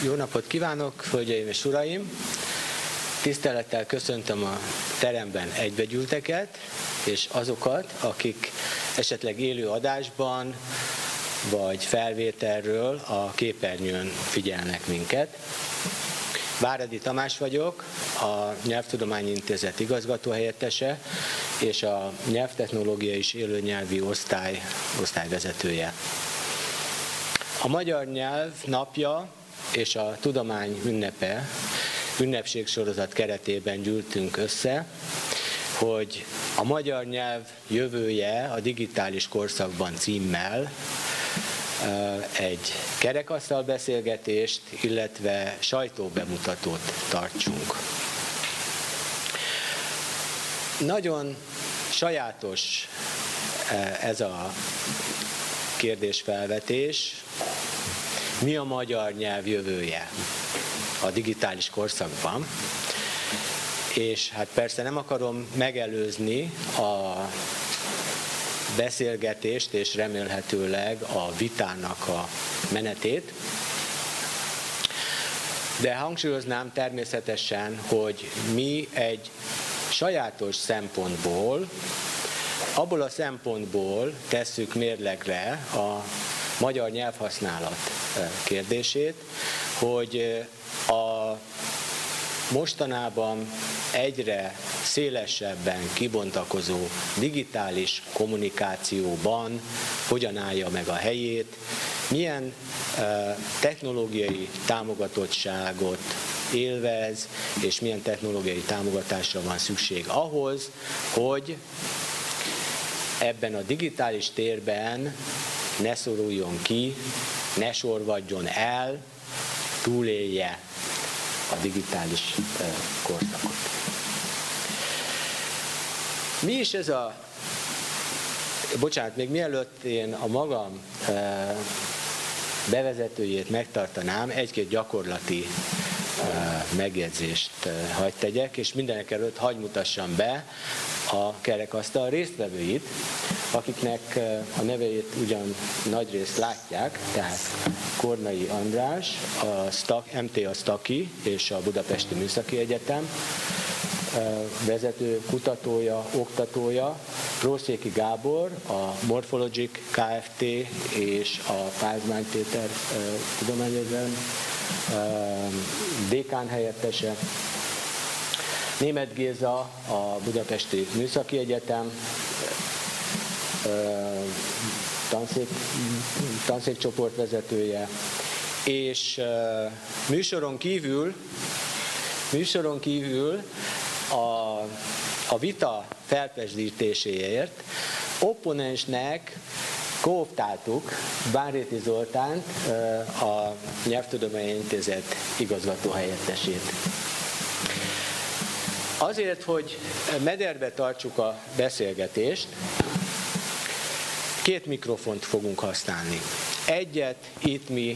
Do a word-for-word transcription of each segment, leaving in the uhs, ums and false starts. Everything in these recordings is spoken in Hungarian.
Jó napot kívánok, hölgyeim és uraim! Tisztelettel köszöntöm a teremben egybegyűlteket, és azokat, akik esetleg élő adásban vagy felvételről a képernyőn figyelnek minket. Váradi Tamás vagyok, a Nyelvtudományi Intézet igazgatóhelyettese és a Nyelvtechnológia és Élőnyelvi Osztály osztályvezetője. A magyar nyelv napja és a tudomány ünnepe, ünnepségsorozat keretében gyűltünk össze, hogy a magyar nyelv jövője a digitális korszakban címmel egy kerekasztal beszélgetést, illetve sajtóbemutatót tartsunk. Nagyon sajátos ez a kérdésfelvetés. Mi a magyar nyelv jövője a digitális korszakban? És hát persze nem akarom megelőzni a beszélgetést és remélhetőleg a vitának a menetét, de hangsúlyoznám természetesen, hogy mi egy sajátos szempontból, abból a szempontból tesszük mérlegre a magyar nyelvhasználat kérdését, hogy a mostanában egyre szélesebben kibontakozó digitális kommunikációban hogyan állja meg a helyét, milyen technológiai támogatottságot élvez, és milyen technológiai támogatásra van szükség ahhoz, hogy ebben a digitális térben ne szoruljon ki, ne sorvadjon el, túlélje a digitális korszakot. Mi is ez a... Bocsánat, még mielőtt én a magam bevezetőjét megtartanám, egy-két gyakorlati megjegyzést hadd tegyek, és mindenekelőtt hadd mutassam be a kerekasztal résztvevőit, akiknek a neveit ugyan nagyrészt látják, tehát Kornai András, a Stak, em té á Staki és a Budapesti Műszaki Egyetem vezető kutatója, oktatója, Rószéki Gábor, a Morphologic Kft. És a Pázmány Péter Tudományegyetem dékán helyettese, Németh Géza, a Budapesti Műszaki Egyetem tanszék, tanszékcsoport vezetője, és műsoron kívül, műsoron kívül a, a vita felpesdítéséért opponensnek kooptáltuk Bánréti Zoltánt, a Nyelvtudományi Intézet igazgatóhelyettesét. Azért, hogy mederbe tartsuk a beszélgetést, két mikrofont fogunk használni. Egyet itt mi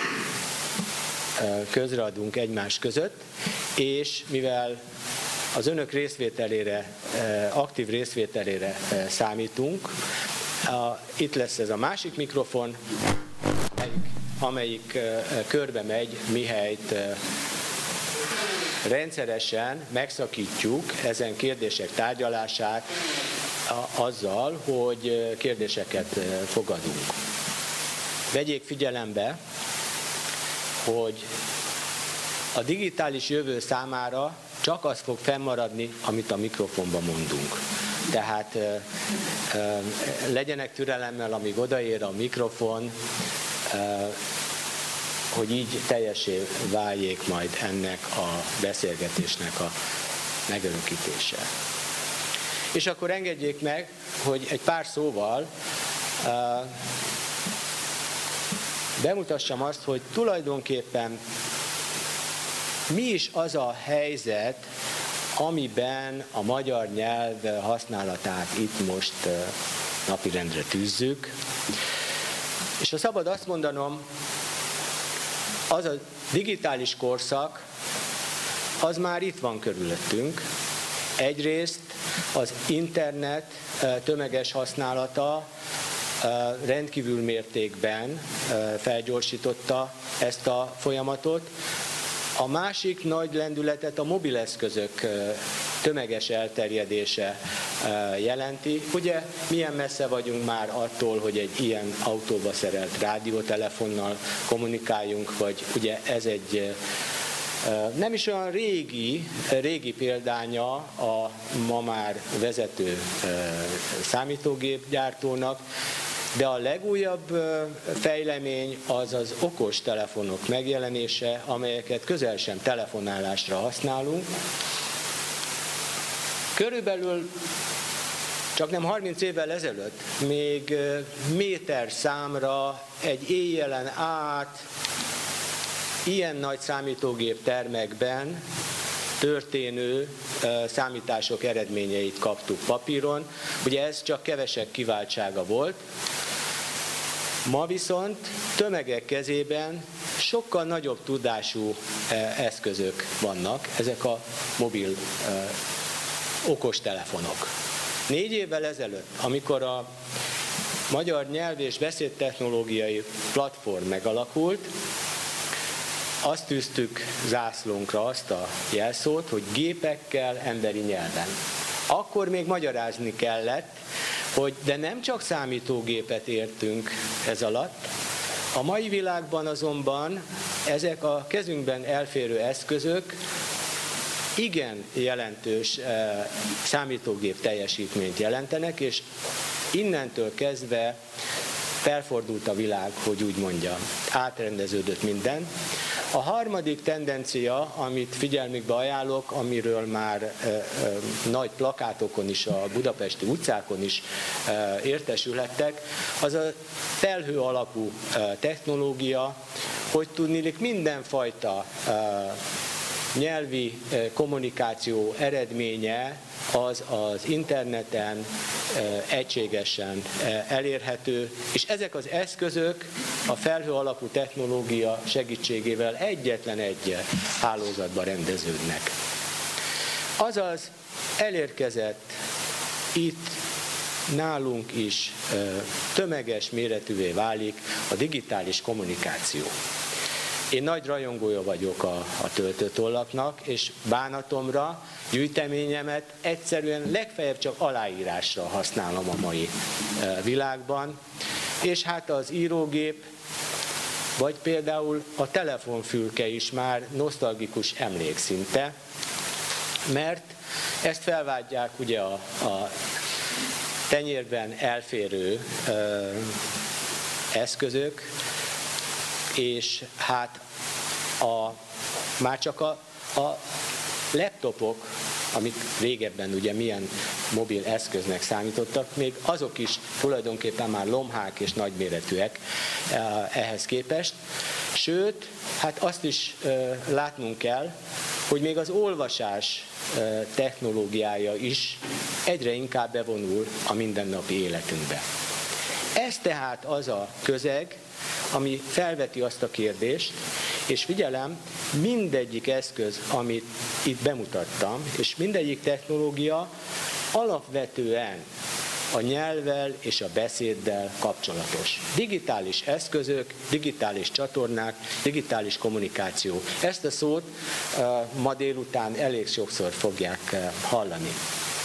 közreadunk egymás között, és mivel az önök részvételére, aktív részvételére számítunk, itt lesz ez a másik mikrofon, amelyik, amelyik körbe megy, mihelyt rendszeresen megszakítjuk ezen kérdések tárgyalását azzal, hogy kérdéseket fogadunk. Vegyék figyelembe, hogy a digitális jövő számára csak az fog fennmaradni, amit a mikrofonban mondunk. Tehát legyenek türelemmel, amíg odaér a mikrofon, hogy így teljesé váljék majd ennek a beszélgetésnek a megörökítése. És akkor engedjék meg, hogy egy pár szóval uh, bemutassam azt, hogy tulajdonképpen mi is az a helyzet, amiben a magyar nyelv használatát itt most uh, napirendre tűzzük. És ha szabad azt mondanom, az a digitális korszak, az már itt van körülöttünk. Egyrészt az internet tömeges használata rendkívül mértékben felgyorsította ezt a folyamatot. A másik nagy lendületet a mobileszközök tömeges elterjedése jelenti. Ugye milyen messze vagyunk már attól, hogy egy ilyen autóba szerelt rádiótelefonnal kommunikáljunk, vagy ugye ez egy nem is olyan régi, régi példánya a ma már vezető számítógépgyártónak, de a legújabb fejlemény az az okos telefonok megjelenése, amelyeket közel sem telefonálásra használunk. Körülbelül csak nem harminc évvel ezelőtt még méter számra egy éjjelen át ilyen nagy számítógép termekben történő számítások eredményeit kaptuk papíron. Ugye ez csak kevesebb kiváltsága volt. Ma viszont tömegek kezében sokkal nagyobb tudású eszközök vannak, ezek a mobil okostelefonok. Négy évvel ezelőtt, amikor a Magyar Nyelv- és Beszédtechnológiai Platform megalakult, azt tűztük zászlónkra, azt a jelszót, hogy gépekkel emberi nyelven. Akkor még magyarázni kellett, hogy de nem csak számítógépet értünk ez alatt, a mai világban azonban ezek a kezünkben elférő eszközök igen jelentős számítógép teljesítményt jelentenek, és innentől kezdve felfordult a világ, hogy úgy mondjam, átrendeződött minden. A harmadik tendencia, amit figyelmükbe ajánlok, amiről már e, e, nagy plakátokon is, a budapesti utcákon is e, értesülhettek, az a felhő alapú e, technológia, hogy tudniillik mindenfajta e, nyelvi e, kommunikáció eredménye az az interneten egységesen elérhető, és ezek az eszközök a felhő alapú technológia segítségével egyetlen egy hálózatba rendeződnek. Azaz elérkezett itt nálunk is tömeges méretűvé válik a digitális kommunikáció. Én nagy rajongója vagyok a, a töltőtollaknak, és bánatomra gyűjteményemet egyszerűen legfeljebb csak aláírásra használom a mai világban, és hát az írógép, vagy például a telefonfülke is már nosztalgikus emlék szinte, mert ezt felváltják ugye a, a tenyérben elférő ö, eszközök, és hát a, már csak a, a laptopok, amik régebben ugye milyen mobil eszköznek számítottak, még azok is tulajdonképpen már lomhák és nagyméretűek ehhez képest. Sőt, hát azt is látnunk kell, hogy még az olvasás technológiája is egyre inkább bevonul a mindennapi életünkbe. Ez tehát az a közeg, ami felveti azt a kérdést, és figyelem, mindegyik eszköz, amit itt bemutattam, és mindegyik technológia alapvetően a nyelvvel és a beszéddel kapcsolatos. Digitális eszközök, digitális csatornák, digitális kommunikáció. Ezt a szót ma délután elég sokszor fogják hallani.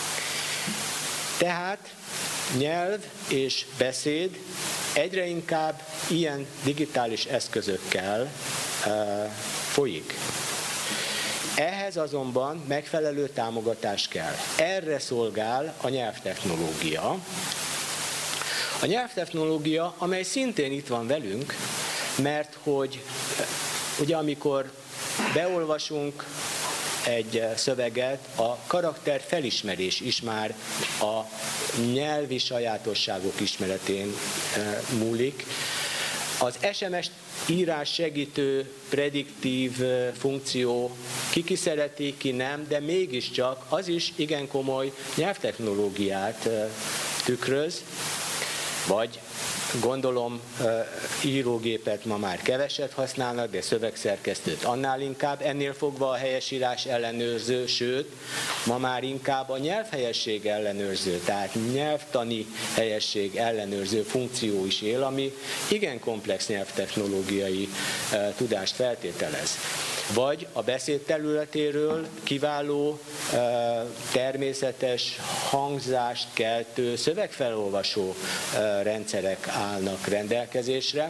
Tehát nyelv és beszéd egyre inkább ilyen digitális eszközökkel uh, folyik. Ehhez azonban megfelelő támogatás kell. Erre szolgál a nyelvtechnológia. A nyelvtechnológia, amely szintén itt van velünk, mert hogy ugye amikor beolvasunk egy szöveget, a karakter felismerés is már a nyelvi sajátosságok ismeretén múlik. Az es em es írás segítő prediktív funkció, ki ki szereti, ki nem, de mégiscsak az is igen komoly nyelvtechnológiát tükröz, vagy Gondolom írógépet ma már keveset használnak, de szövegszerkesztőt annál inkább. Ennél fogva a helyesírás ellenőrző, sőt, ma már inkább a nyelvhelyesség ellenőrző, tehát nyelvtani helyesség ellenőrző funkció is él, ami igen komplex nyelvtechnológiai tudást feltételez. Vagy a beszéd területéről kiváló, természetes hangzást keltő szövegfelolvasó rendszerek állnak rendelkezésre.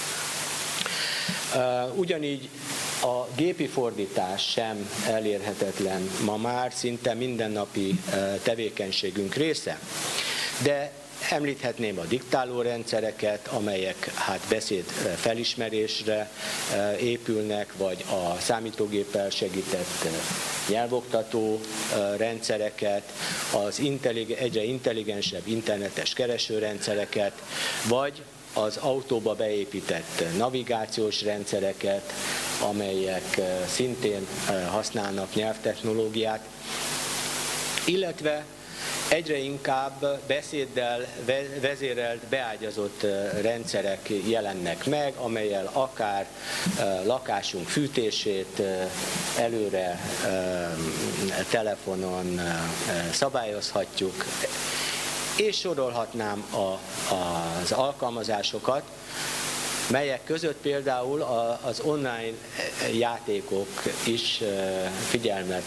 Ugyanígy a gépi fordítás sem elérhetetlen ma már, szinte mindennapi tevékenységünk része. De említhetném a diktálórendszereket, amelyek hát beszéd felismerésre épülnek, vagy a számítógéppel segített nyelvoktató rendszereket, az intellig- egyre intelligensebb internetes keresőrendszereket, vagy az autóba beépített navigációs rendszereket, amelyek szintén használnak nyelvtechnológiát, illetve egyre inkább beszéddel vezérelt, beágyazott rendszerek jelennek meg, amellyel akár lakásunk fűtését előre telefonon szabályozhatjuk, és sorolhatnám a, az alkalmazásokat, melyek között például az online játékok is figyelmet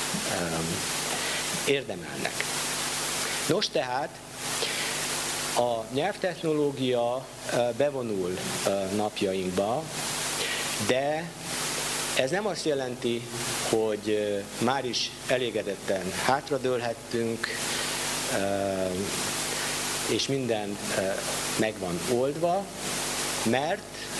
érdemelnek. Nos, tehát a nyelvtechnológia bevonul napjainkba, de ez nem azt jelenti, hogy már is elégedetten hátradőlhettünk, és minden meg van oldva, mert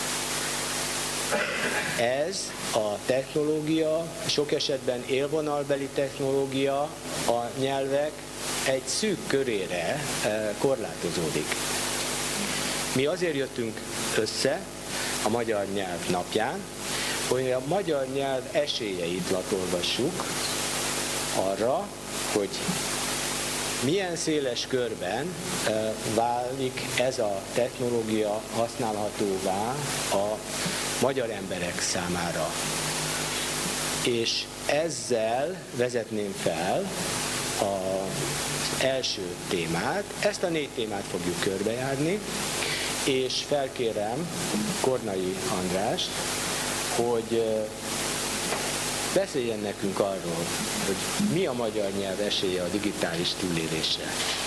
ez a technológia, sok esetben élvonalbeli technológia, a nyelvek egy szűk körére korlátozódik. Mi azért jöttünk össze a magyar nyelv napján, hogy a magyar nyelv esélyeit latolgassuk arra, hogy milyen széles körben válik ez a technológia használhatóvá a magyar emberek számára. És ezzel vezetném fel az első témát. Ezt a négy témát fogjuk körbejárni, és felkérem Kornai Andrást, hogy beszéljen nekünk arról, hogy mi a magyar nyelv esélye a digitális túlélésre.